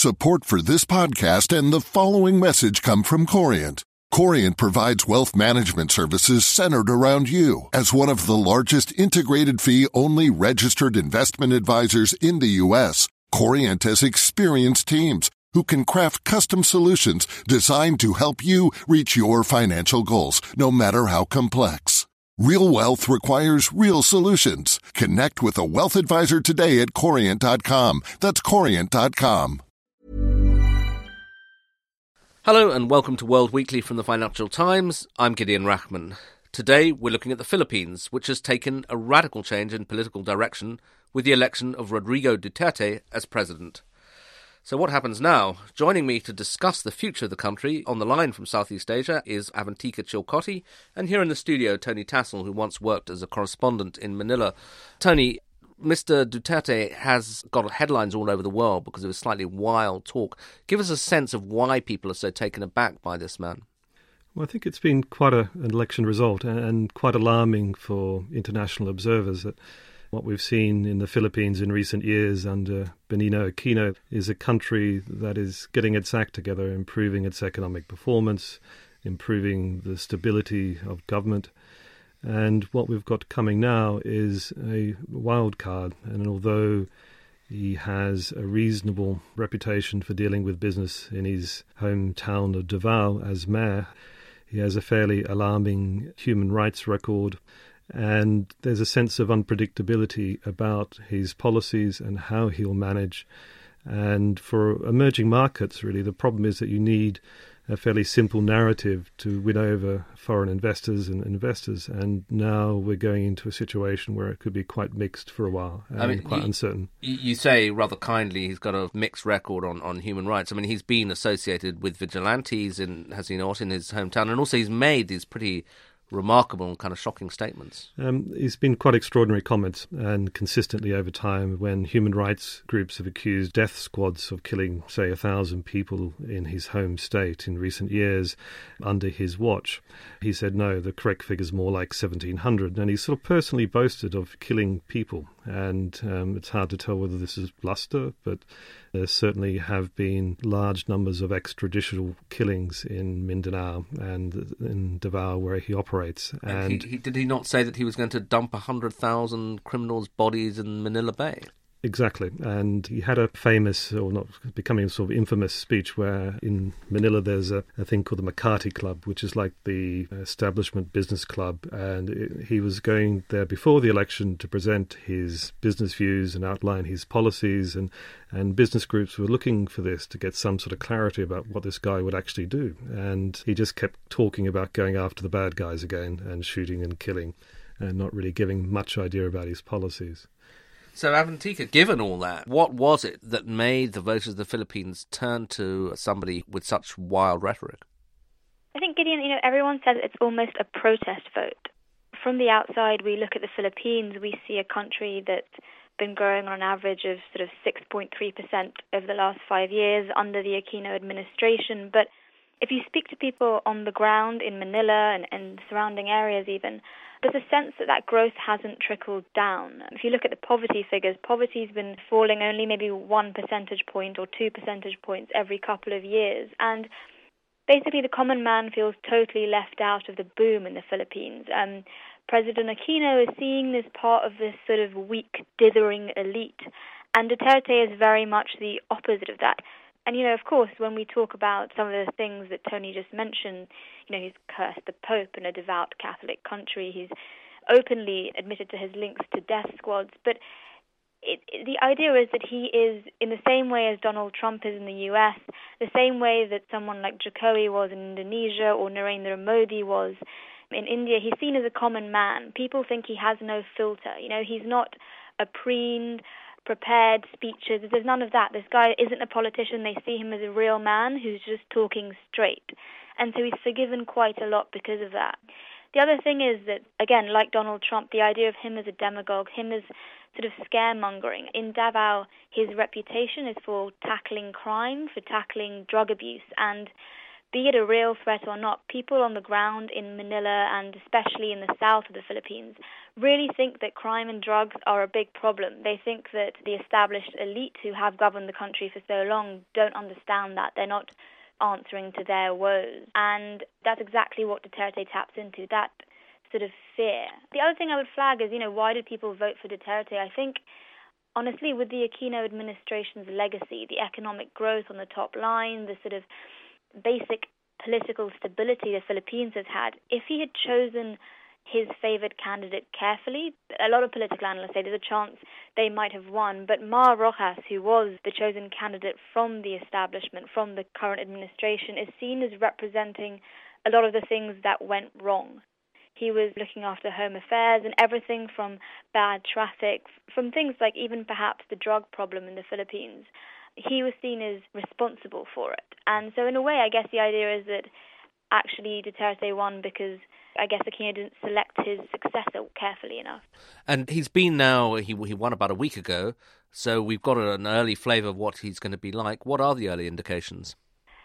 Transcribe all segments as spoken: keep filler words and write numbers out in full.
Support for this podcast and the following message come from Corient. Corient provides wealth management services centered around you. As one of the largest integrated fee-only registered investment advisors in the U S, Corient has experienced teams who can craft custom solutions designed to help you reach your financial goals, no matter how complex. Real wealth requires real solutions. Connect with a wealth advisor today at corient dot com. That's corient dot com. Hello and welcome to World Weekly from the Financial Times. I'm Gideon Rachman. Today we're looking at the Philippines, which has taken a radical change in political direction with the election of Rodrigo Duterte as president. So what happens now? Joining me to discuss the future of the country on the line from Southeast Asia is Avantika Chilcote, and here in the studio Tony Tassell, who once worked as a correspondent in Manila. Tony, Mister Duterte has got headlines all over the world because of his slightly wild talk. Give us a sense of why people are so taken aback by this man. Well, I think it's been quite a, an election result and quite alarming for international observers that what we've seen in the Philippines in recent years under Benigno Aquino is a country that is getting its act together, improving its economic performance, improving the stability of government. And what we've got coming now is a wild card. And although he has a reasonable reputation for dealing with business in his hometown of Davao as mayor, he has a fairly alarming human rights record. And there's a sense of unpredictability about his policies and how he'll manage. And for emerging markets, really, the problem is that you need a fairly simple narrative to win over foreign investors and investors. And now we're going into a situation where it could be quite mixed for a while and I mean, quite you, uncertain. You say rather kindly he's got a mixed record on, on human rights. I mean, he's been associated with vigilantes, in, has he not, in his hometown? And also he's made these pretty remarkable and kind of shocking statements. Um, he's been quite extraordinary comments, and consistently over time when human rights groups have accused death squads of killing, say, a thousand people in his home state in recent years under his watch. He said, no, the correct figure's more like seventeen hundred, and he sort of personally boasted of killing people. And um, it's hard to tell whether this is bluster, but there certainly have been large numbers of extrajudicial killings in Mindanao and in Davao where he operates. And, and he, he, did he not say that he was going to dump one hundred thousand criminals' bodies in Manila Bay? Exactly. And he had a famous, or not becoming sort of infamous speech where in Manila there's a, a thing called the Makati Club, which is like the establishment business club. And it, he was going there before the election to present his business views and outline his policies. And, and business groups were looking for this to get some sort of clarity about what this guy would actually do. And he just kept talking about going after the bad guys again and shooting and killing and not really giving much idea about his policies. So, Avantika, given all that, what was it that made the voters of the Philippines turn to somebody with such wild rhetoric? I think, Gideon, you know, everyone says it's almost a protest vote. From the outside, we look at the Philippines, we see a country that's been growing on an average of sort of six point three percent over the last five years under the Aquino administration. But if you speak to people on the ground in Manila and, and surrounding areas even, there's a sense that that growth hasn't trickled down. If you look at the poverty figures, poverty's been falling only maybe one percentage point or two percentage points every couple of years. And basically the common man feels totally left out of the boom in the Philippines. Um, President Aquino is seen as part of this sort of weak, dithering elite. And Duterte is very much the opposite of that. And, you know, of course, when we talk about some of the things that Tony just mentioned, you know, he's cursed the Pope in a devout Catholic country. He's openly admitted to his links to death squads. But it, it, the idea is that he is, in the same way as Donald Trump is in the U S, the same way that someone like Jokowi was in Indonesia or Narendra Modi was in India, he's seen as a common man. People think he has no filter. You know, he's not a preened, prepared speeches. There's none of that. This guy isn't a politician. They see him as a real man who's just talking straight. And so he's forgiven quite a lot because of that. The other thing is that, again, like Donald Trump, the idea of him as a demagogue, him as sort of scaremongering. In Davao, his reputation is for tackling crime, for tackling drug abuse, and be it a real threat or not, people on the ground in Manila and especially in the south of the Philippines really think that crime and drugs are a big problem. They think that the established elite who have governed the country for so long don't understand that. They're not answering to their woes. And that's exactly what Duterte taps into, that sort of fear. The other thing I would flag is, you know, why did people vote for Duterte? I think, honestly, with the Aquino administration's legacy, the economic growth on the top line, the sort of basic political stability the Philippines has had, if he had chosen his favoured candidate carefully, a lot of political analysts say there's a chance they might have won, but Mar Rojas, who was the chosen candidate from the establishment, from the current administration, is seen as representing a lot of the things that went wrong. He was looking after home affairs and everything from bad traffic, from things like even perhaps the drug problem in the Philippines. He was seen as responsible for it. And so in a way, I guess the idea is that actually Duterte won because I guess Aquino didn't select his successor carefully enough. And he's been now, he he won about a week ago, so we've got an early flavour of what he's going to be like. What are the early indications?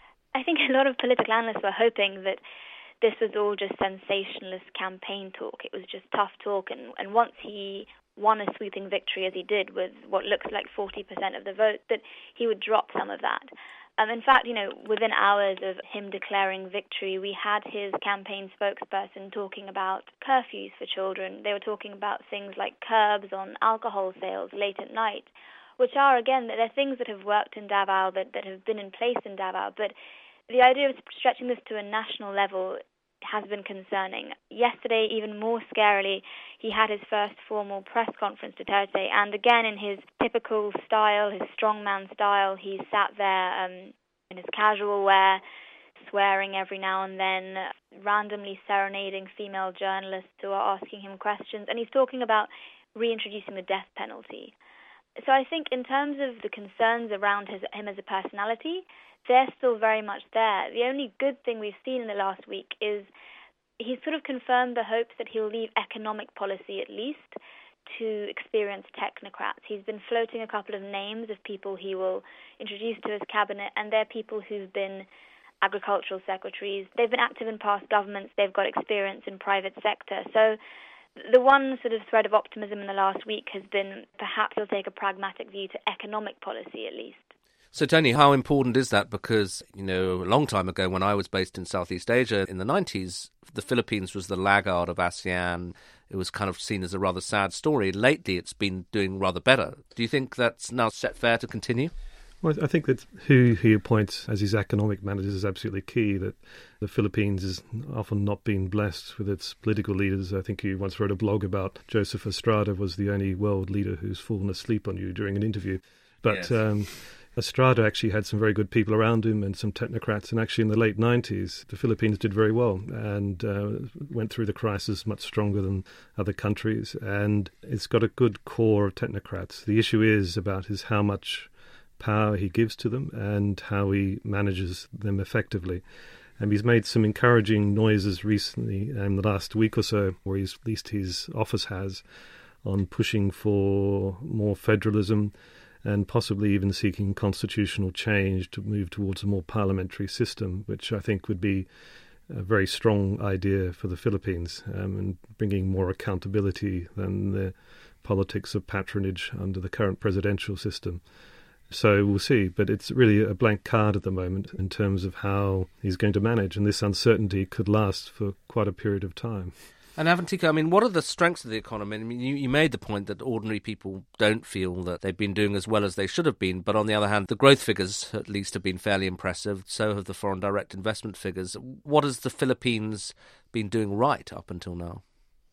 I think a lot of political analysts were hoping that this was all just sensationalist campaign talk. It was just tough talk, and, and once he won a sweeping victory, as he did, with what looks like forty percent of the vote, that he would drop some of that. Um, in fact, you know, within hours of him declaring victory, we had his campaign spokesperson talking about curfews for children. They were talking about things like curbs on alcohol sales late at night, which are, again, they're things that have worked in Davao, that, that have been in place in Davao. But the idea of stretching this to a national level has been concerning. Yesterday, even more scarily, he had his first formal press conference, Duterte, and again in his typical style, his strongman style, he sat there um, in his casual wear, swearing every now and then, randomly serenading female journalists who are asking him questions, and he's talking about reintroducing the death penalty. So I think in terms of the concerns around his, him as a personality, they're still very much there. The only good thing we've seen in the last week is he's sort of confirmed the hopes that he'll leave economic policy at least to experienced technocrats. He's been floating a couple of names of people he will introduce to his cabinet, and they're people who've been agricultural secretaries. They've been active in past governments. They've got experience in private sector. So the one sort of thread of optimism in the last week has been perhaps he'll take a pragmatic view to economic policy at least. So, Tony, how important is that? Because, you know, a long time ago when I was based in Southeast Asia in the nineties, the Philippines was the laggard of ASEAN. It was kind of seen as a rather sad story. Lately, it's been doing rather better. Do you think that's now set fair to continue? Well, I think that who he appoints as his economic managers is absolutely key, that the Philippines has often not been blessed with its political leaders. I think you once wrote a blog about Joseph Estrada was the only world leader who's fallen asleep on you during an interview. But yes. um, Estrada actually had some very good people around him and some technocrats, and actually in the late nineties, the Philippines did very well and uh, went through the crisis much stronger than other countries, and it's got a good core of technocrats. The issue is about is how much power he gives to them and how he manages them effectively. And he's made some encouraging noises recently in the last week or so, or he's, at least his office has, on pushing for more federalism and possibly even seeking constitutional change to move towards a more parliamentary system, which I think would be a very strong idea for the Philippines, um, and bringing more accountability than the politics of patronage under the current presidential system. So we'll see, but it's really a blank card at the moment in terms of how he's going to manage, and this uncertainty could last for quite a period of time. And Avantika, I mean, what are the strengths of the economy? I mean, you, you made the point that ordinary people don't feel that they've been doing as well as they should have been, but on the other hand, the growth figures at least have been fairly impressive, so have the foreign direct investment figures. What has the Philippines been doing right up until now?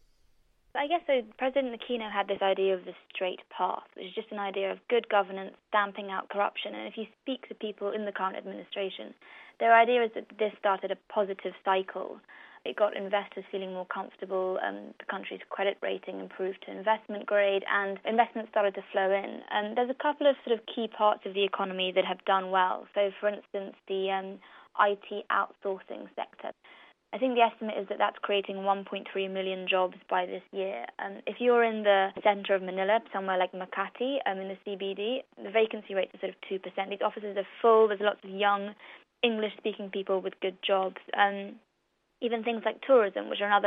I guess so. President Aquino had this idea of the straight path, which is just an idea of good governance, stamping out corruption. And if you speak to people in the current administration, their idea is that this started a positive cycle. It got investors feeling more comfortable, um, the country's credit rating improved to investment grade, and investment started to flow in. And there's a couple of sort of key parts of the economy that have done well. So, for instance, the um, I T outsourcing sector. I think the estimate is that that's creating one point three million jobs by this year. Um, if you're in the centre of Manila, somewhere like Makati, um, in the C B D, the vacancy rate is sort of two percent. These offices are full. There's lots of young English-speaking people with good jobs. Um, even things like tourism, which are another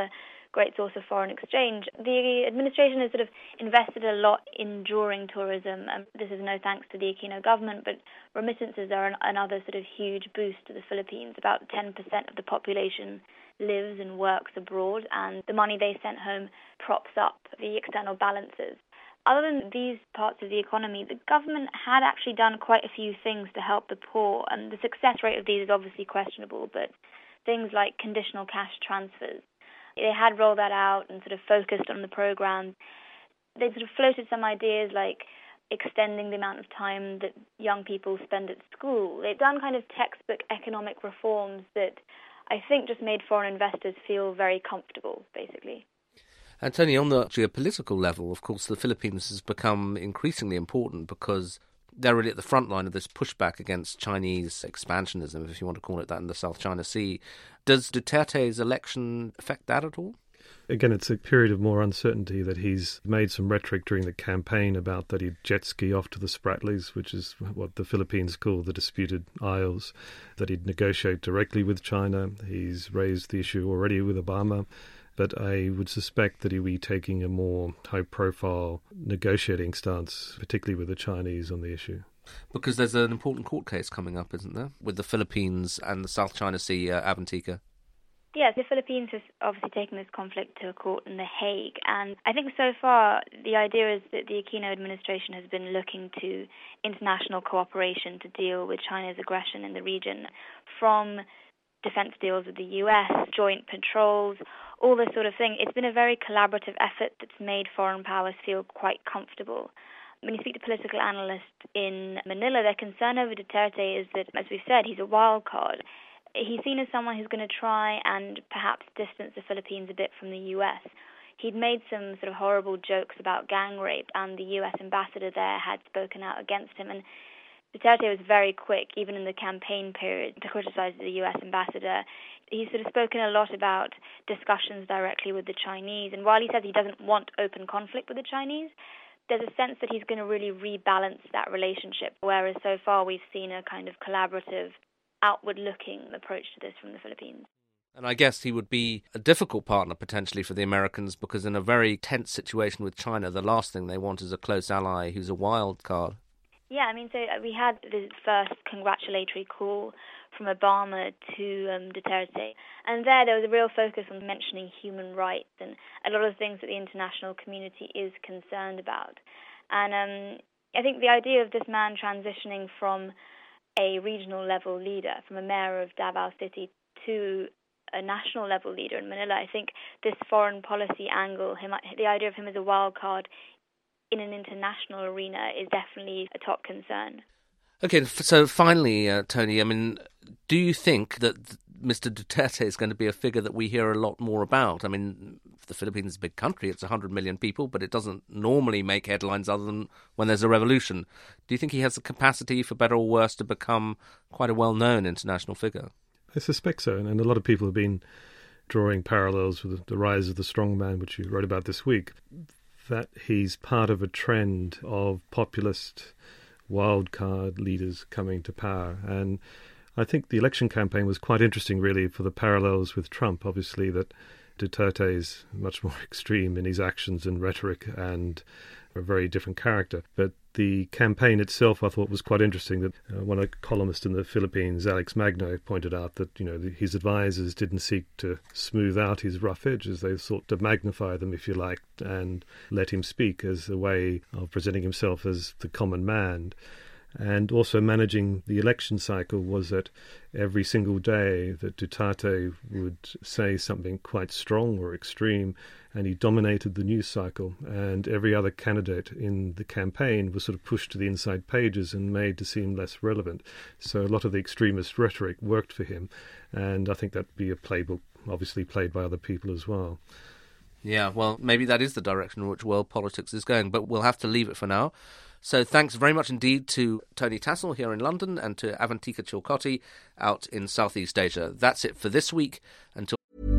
great source of foreign exchange. The administration has sort of invested a lot in drawing tourism. Um, this is no thanks to the Aquino government, but remittances are an, another sort of huge boost to the Philippines. About ten percent of the population lives and works abroad, and the money they sent home props up the external balances. Other than these parts of the economy, the government had actually done quite a few things to help the poor, and the success rate of these is obviously questionable, but things like conditional cash transfers. They had rolled that out and sort of focused on the program. They sort of floated some ideas like extending the amount of time that young people spend at school. They've done kind of textbook economic reforms that I think just made foreign investors feel very comfortable, basically. And Tony, on the geopolitical level, of course, the Philippines has become increasingly important because they're really at the front line of this pushback against Chinese expansionism, if you want to call it that, in the South China Sea. Does Duterte's election affect that at all? Again, it's a period of more uncertainty that he's made some rhetoric during the campaign about that he'd jet ski off to the Spratlys, which is what the Philippines call the disputed isles, that he'd negotiate directly with China. He's raised the issue already with Obama. But I would suspect that he'll be taking a more high-profile negotiating stance, particularly with the Chinese on the issue. Because there's an important court case coming up, isn't there, with the Philippines and the South China Sea, uh, Avantika? Yes, the Philippines has obviously taken this conflict to a court in The Hague. And I think so far the idea is that the Aquino administration has been looking to international cooperation to deal with China's aggression in the region, from defense deals with the U S, joint patrols, all this sort of thing. It's been a very collaborative effort that's made foreign powers feel quite comfortable. When you speak to political analysts in Manila, their concern over Duterte is that, as we've said, he's a wild card. He's seen as someone who's going to try and perhaps distance the Philippines a bit from the U S. He'd made some sort of horrible jokes about gang rape, and the U S ambassador there had spoken out against him. And Duterte was very quick, even in the campaign period, to criticize the U S ambassador. He's sort of spoken a lot about discussions directly with the Chinese. And while he says he doesn't want open conflict with the Chinese, there's a sense that he's going to really rebalance that relationship, whereas so far we've seen a kind of collaborative, outward-looking approach to this from the Philippines. And I guess he would be a difficult partner potentially for the Americans, because in a very tense situation with China, the last thing they want is a close ally who's a wild card. Yeah, I mean, so we had the first congratulatory call from Obama to um, Duterte, and there there was a real focus on mentioning human rights and a lot of things that the international community is concerned about. And um, I think the idea of this man transitioning from a regional level leader, from a mayor of Davao City to a national level leader in Manila, I think this foreign policy angle, him, the idea of him as a wild card in an international arena, is definitely a top concern. Okay, so finally, uh, Tony, I mean, do you think that Mister Duterte is going to be a figure that we hear a lot more about? I mean, the Philippines is a big country, it's one hundred million people, but it doesn't normally make headlines other than when there's a revolution. Do you think he has the capacity, for better or worse, to become quite a well-known international figure? I suspect so, and a lot of people have been drawing parallels with the rise of the strongman, which you wrote about this week, that he's part of a trend of populist wildcard leaders coming to power. And I think the election campaign was quite interesting, really, for the parallels with Trump. Obviously, that Duterte is much more extreme in his actions and rhetoric and a very different character. But the campaign itself, I thought, was quite interesting. That uh, one columnist in the Philippines, Alex Magno, pointed out that, you know, the, his advisors didn't seek to smooth out his rough edges. They sought to magnify them, if you like, and let him speak as a way of presenting himself as the common man. And also managing the election cycle was that every single day that Duterte would say something quite strong or extreme, and he dominated the news cycle, and every other candidate in the campaign was sort of pushed to the inside pages and made to seem less relevant. So a lot of the extremist rhetoric worked for him, and I think that'd be a playbook obviously played by other people as well. Yeah, well, maybe that is the direction in which world politics is going, but we'll have to leave it for now. So thanks very much indeed to Tony Tassell here in London and to Avantika Chilcotti out in Southeast Asia. That's it for this week. Until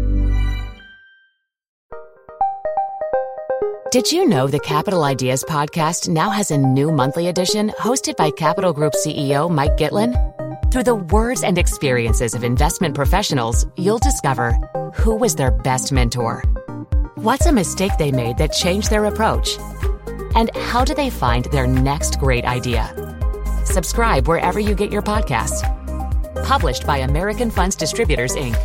Did you know the Capital Ideas podcast now has a new monthly edition hosted by Capital Group C E O Mike Gitlin? Through the words and experiences of investment professionals, you'll discover who was their best mentor, What's a mistake they made that changed their approach? And how do they find their next great idea? Subscribe wherever you get your podcasts. Published by American Funds Distributors, Incorporated.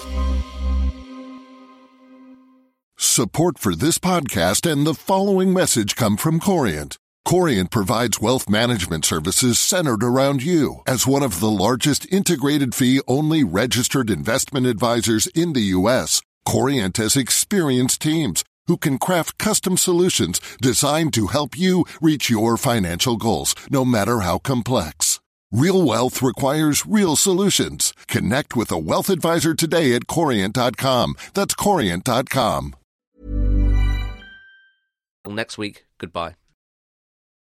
Support for this podcast and the following message come from Corient. Corient provides wealth management services centered around you. As one of the largest integrated fee-only registered investment advisors in the U S, Corient has experienced teams who can craft custom solutions designed to help you reach your financial goals, no matter how complex. Real wealth requires real solutions. Connect with a wealth advisor today at corient dot com. That's corient dot com. Next week, goodbye.